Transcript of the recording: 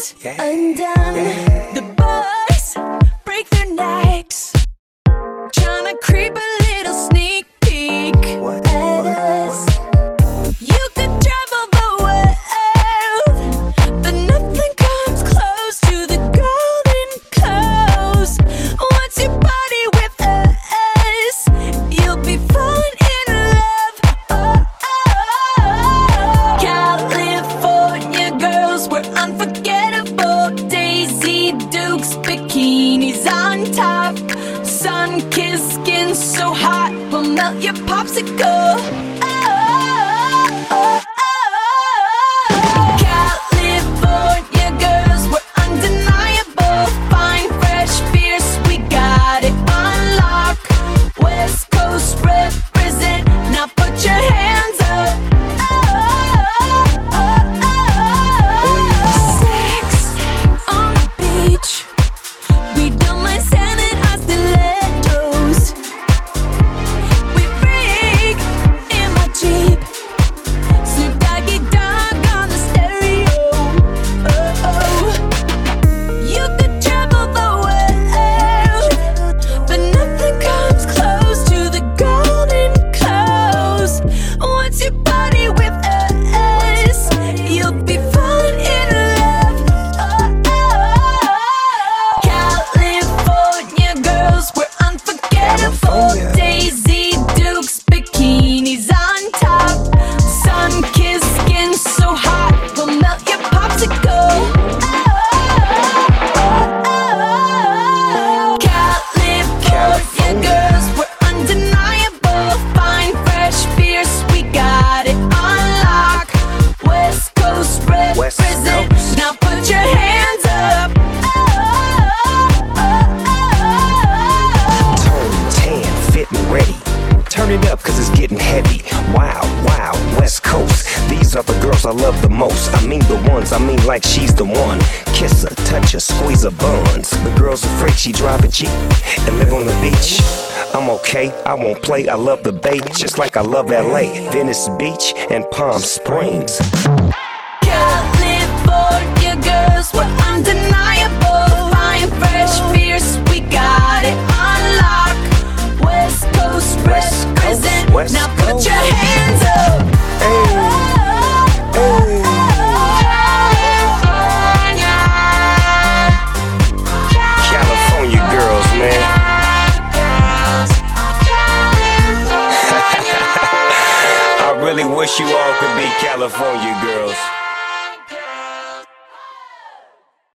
clothes undone. The boys break their necks, tryna creep a little sneak peek at us. You could travel the world, but nothing comes close to the golden clothes. Once you party with us, you'll be falling in love. Oh, oh, oh. California girls were unforgettable. Daisy Dukes, bikinis on top, sun-kissed skin so hot will melt your popsicle. Oh, oh, oh, oh. California girls were undeniable. Fine, fresh, fierce, we got it on lock. West Coast represent, now put your hands up. Oh, oh, oh, oh. Sex on the beach, we don't mind standing our stilettos. We freak in my Jeep, Snoop Doggy Dogg on the stereo. Oh, oh. You could travel the world, but nothing comes close to the golden clothes. Once you party with us, you'll be falling in love. Oh, oh, oh. California girls were unforgettable. Daisy Dukes, bikinis on top, sun-kissed skin so hot will melt your popsicle. Oh, oh, oh. California girls were undeniable. Fine, fresh, fierce, we got it on lock. West Coast represent, now put your hands up. Oh, oh, oh. Tone tan, fit and ready. Turn it up cause it's getting heavy. Wow, wow, West Coast. These are the girls I love the most. I mean the ones, I mean like she's the one. Kiss her, touch her, squeeze her buns. The girl's afraid she drive a Jeep and live on the beach. I'm okay, I won't play, I love the bay. Just like I love LA, Venice Beach and Palm Springs. California girls were undeniable. Fine, fresh, fierce, we got it on lock. West Coast represent, West now put Coast. your hands up. California girls, man. I really wish you all could be California girls.